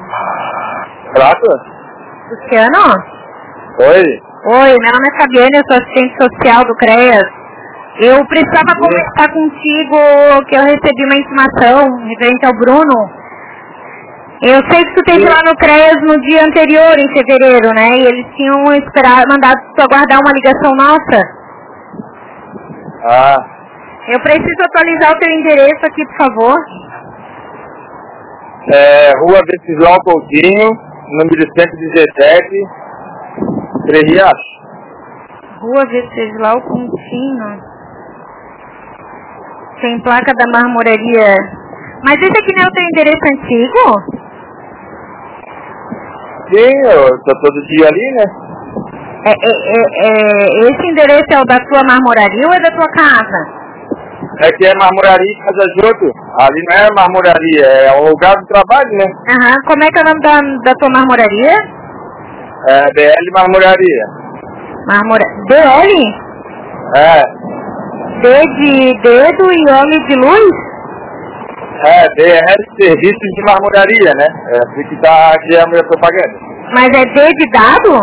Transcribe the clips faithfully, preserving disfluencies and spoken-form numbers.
Prato? Luciano? Oi. Oi, meu nome é Fabiana, eu sou assistente social do CREAS. Eu precisava Sim. conversar contigo que eu recebi uma intimação referente ao Bruno. Eu sei que tu esteve lá no CREAS no dia anterior, em fevereiro, né? E eles tinham esperado, mandado tu aguardar uma ligação nossa. Ah. Eu preciso atualizar o teu endereço aqui, por favor. É, Rua Venceslau Coutinho, número cento e dezessete, Três Riachos. Rua Venceslau Coutinho. Tem placa da marmoraria. Mas esse aqui não é o teu endereço antigo? Sim, eu tô todo dia ali, né? É, é, é, é, esse endereço é o da tua marmoraria ou é da tua casa? É que é marmoraria e casa junto. Ali não é marmoraria, é o lugar do trabalho, né? Aham, como é que é o nome da, da tua marmoraria? É B L Marmoraria. Marmora... D L? É. D de dedo e L de luz? É, B L Serviços de Marmoraria, né? É assim que tá aqui a minha propaganda. Mas é D de dado?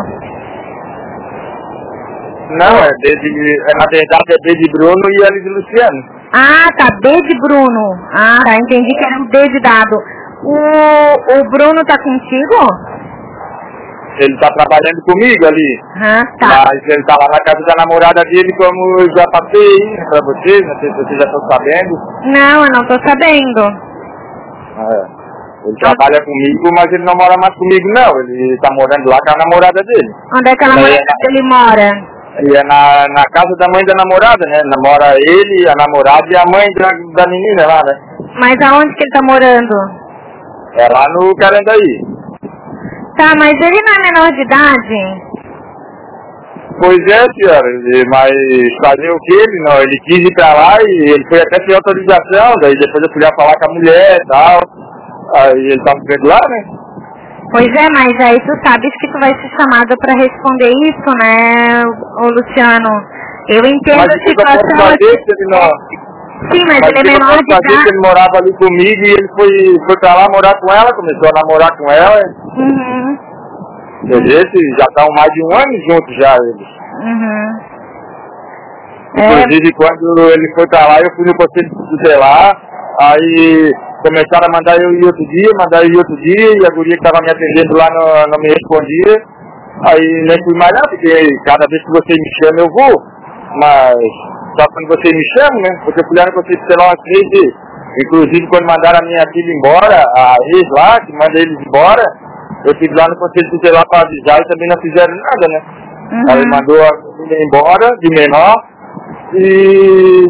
Não, é D de... É, na verdade é B de Bruno e L de Luciano. Ah, tá, B de Bruno. Ah, tá, entendi que era um D de dado. O, o Bruno tá contigo? Ele tá trabalhando comigo ali. Ah, tá. Mas ele tá lá na casa da namorada dele, como eu já passei aí pra vocês, não sei se vocês já estão sabendo. Não, eu não tô sabendo. É. Ele trabalha comigo, mas ele não mora mais comigo não. Ele tá morando lá com a namorada dele. Onde é que a namorada é, dele mora? Ele é na, na casa da mãe da namorada, né? Namora ele, a namorada e a mãe da, da menina lá, né? Mas aonde que ele tá morando? É lá no Carandaí. Tá, mas ele não é menor de idade? Pois é, senhora, ele- mas fazer o que ele não? Ele quis ir pra lá e ele foi até sem autorização, daí depois eu fui lá falar com a mulher e tal. Aí ele tava vendo lá, né? Pois é, mas aí tu sabes que tu vai ser chamada pra responder isso, né, ô Luciano? Eu entendo Mas a o que eu posso situação fazer aqui. se ele não... Sim, mas, Mas o ele é que eu menor posso de fazer se idade. ele morava ali comigo e ele foi, foi pra lá morar com ela, começou a namorar com ela, Uhum, entendeu? Já estão mais de um ano juntos já, eles. uhum. É, Inclusive, quando ele foi pra lá, eu fui no conselho tutelar, aí começaram a mandar eu ir outro dia, mandar eu ir outro dia, e a guria que tava me atendendo lá não, não me respondia, aí nem fui mais lá, porque cada vez que você me chama eu vou, mas só quando você me chama, né, porque eu fui lá no conselho tutelar umas três vezes. Inclusive, quando mandaram a minha filha embora, a ex lá, que manda eles embora, eu fui lá no conselho tutelar pra avisar e também não fizeram nada, né. uhum. Aí mandou a filha embora, de menor, e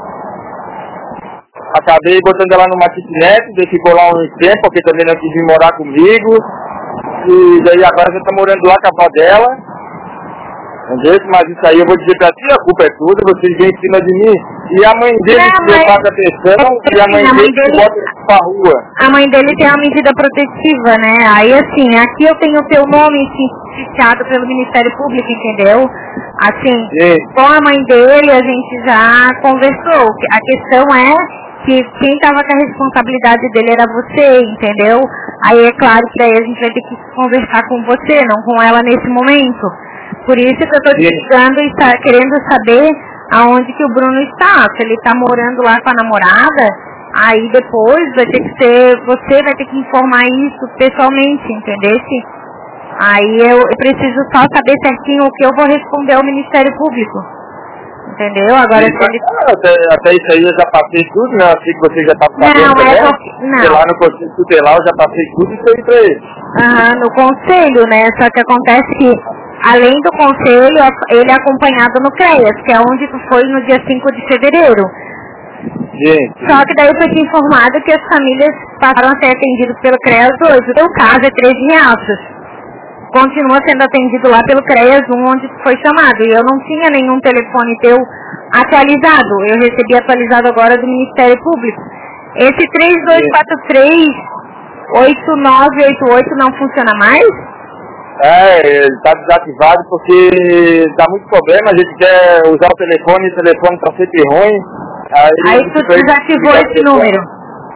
acabei botando ela numa kitnet, daí ficou lá um tempo, porque também não quis vir morar comigo, e daí agora já tá morando lá com a avó dela, entendeu? Mas isso aí eu vou dizer pra ti, a culpa é tudo, vocês vêm em cima de mim, e a mãe dele Não, que eu mas- faço atenção, é e a mãe assim, a mãe dele que dele- bota ele pra rua. A mãe dele tem uma medida protetiva, né? Aí assim, aqui eu tenho o teu nome certificado pelo Ministério Público, entendeu? Assim, Sim. com a mãe dele a gente já conversou. A questão é que quem estava com a responsabilidade dele era você, entendeu? Aí é claro que daí a gente vai ter que conversar com você, não com ela nesse momento. Por isso que eu tô te Sim. ligando e tá querendo saber aonde que o Bruno está. Se ele tá morando lá com a namorada, aí depois vai ter que ser, você vai ter que informar isso pessoalmente, entendesse? Aí eu, eu preciso só saber certinho o que eu vou responder ao Ministério Público. Entendeu? Agora se ele... Até, até isso aí eu já passei tudo, né? Assim que você já estava Não, sabendo é também. porque- não. Sei lá no conselho tutelar eu já passei tudo isso aí pra ele. Aham, no conselho, né? Só que acontece que, além do conselho, ele é acompanhado no CREAS, que é onde tu foi no dia cinco de fevereiro. Gente, Só que daí foi te informado que as famílias passaram a ser atendidas pelo CREAS hoje. O teu caso é Três Riachos. Continua sendo atendido lá pelo CREAS um, onde tu foi chamado. E eu não tinha nenhum telefone teu atualizado. Eu recebi atualizado agora do Ministério Público. Esse três dois quatro três oito nove oito oito não funciona mais? é, ele tá desativado porque dá muito problema, a gente quer usar o telefone e o telefone tá sempre ruim. Aí, Aí tu tipo, ele desativou liga esse telefone. número.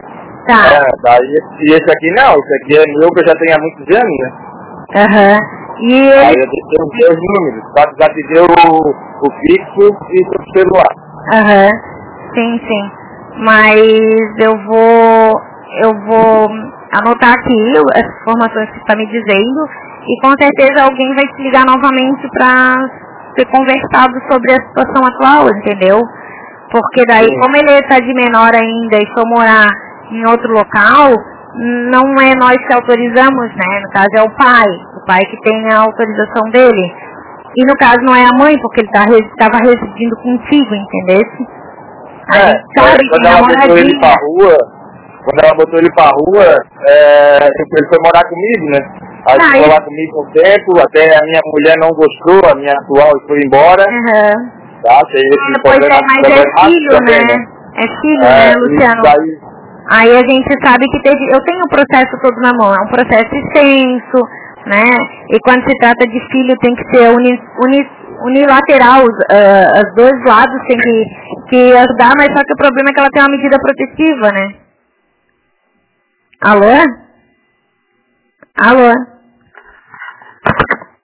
Tá. É, daí, e esse aqui não, esse aqui é meu que eu já tenho há muitos anos, né? Aham. Uhum. E ele... Aí eu deixei os dois números, só desativei o, o fixo e o celular. Aham. Uhum. Sim, sim. Mas eu vou... Eu vou anotar aqui as informações que você está me dizendo e com certeza alguém vai te ligar novamente para ser conversado sobre a situação atual, entendeu? Porque daí, sim, como ele está de menor ainda e for morar em outro local, não é nós que autorizamos, né? No caso é o pai, o pai que tem a autorização dele. E no caso não é a mãe, porque ele estava tá, residindo contigo, entendeu? A é, gente sabe é, quando que ela namoradinha... botou ele pra rua, quando ela botou ele pra rua, é, ele foi morar comigo, né? Aí ah, ficou isso... lá comigo um tempo, até a minha mulher não gostou, a minha atual foi embora. Uhum. Tá, tem esse é, problema, é, mas problema é filho, também, né? né? É filho, É, né, Luciano? Daí... Aí a gente sabe que teve... Eu tenho o processo todo na mão, é um processo extenso, né? E quando se trata de filho tem que ser uni, uni, unilateral, uh, os dois lados tem que, que ajudar, mas só que o problema é que ela tem uma medida protetiva, né? Alô? Alô?